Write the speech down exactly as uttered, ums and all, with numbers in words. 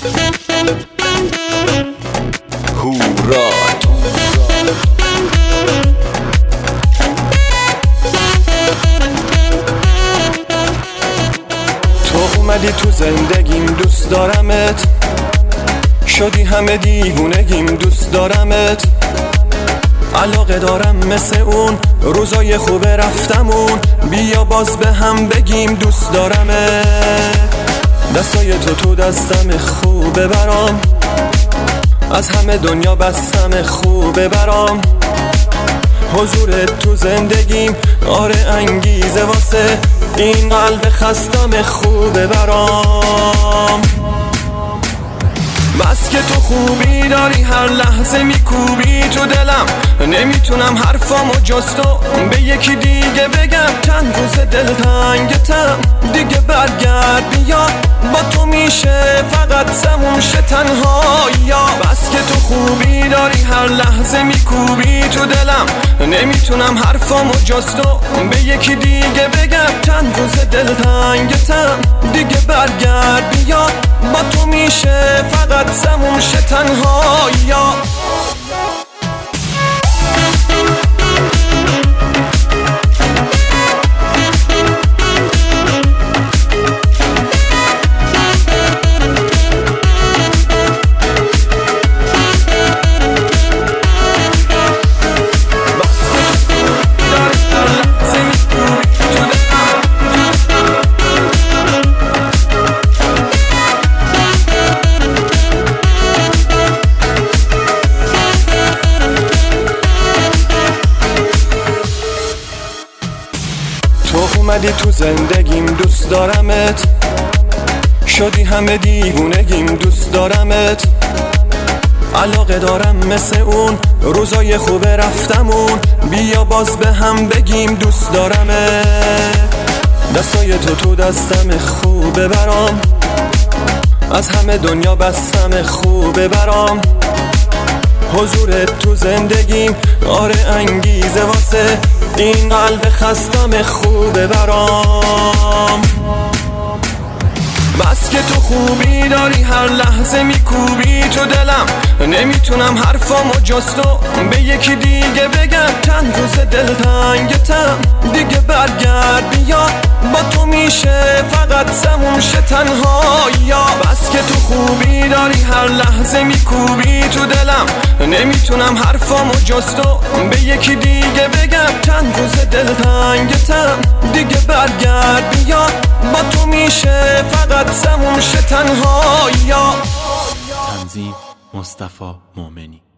هورا تو اومدی تو زندگیم، دوست دارمت، شدی همه دیوونگیم، دوست دارمت، علاقه دارم مثل اون روزای خوب رفتمون، بیا باز به هم بگیم دوست دارمت. دستای تو تو دستم خوبه برام، از همه دنیا بستم خوبه برام، حضورت تو زندگیم آره انگیزه واسه این قلب خستم خوبه برام. بس که تو خوبی داری، هر لحظه میکوبی تو دلم، نمیتونم حرفامو جز تو به یکی دیگه بگم. چند روز دلتنگتم دیگه برگرد بیا، با تو میشه فقط سموم شه تنهایی‌ها. بس که تو خوبی داری، هر لحظه میکوبی تو دلم، نمیتونم حرفامو جز تو به یکی دیگه بگم. چند روز دلتنگتم دیگه برگرد بیا، با تو میشه فقط سموم شه تنهایی‌ها. تو اومدی تو زندگیم، دوست دارمت، شدی همه دیوونگیم، دوست دارمت، علاقه دارم مثل اون روزای خوب رفتمون، بیا باز به هم بگیم دوست دارمت. دستای تو تو دستم خوبه برام، از همه دنیا بستم خوبه برام، حضورت تو زندگیم آره انگیزه واسه این قلب خستم خوبه برام. بس که تو خوبی داری، هر لحظه میکوبی تو دلم، نمیتونم حرفامو جز تو به یکی دیگه بگم. چند روز دلتنگتم دیگه برگرد بیا، با تو میشه فقط سموم شه تنهایی‌ها. بس که تو خوبی داری، هر لحظه میکوبی تو دلم، نمیتونم حرفامو جز تو به یکی دیگه بگم. چند روز دلتنگتم دیگه برگرد بیا، با تو میشه فقط سموم شه تنهایی‌ها. تنظیم مصطفی مومنی.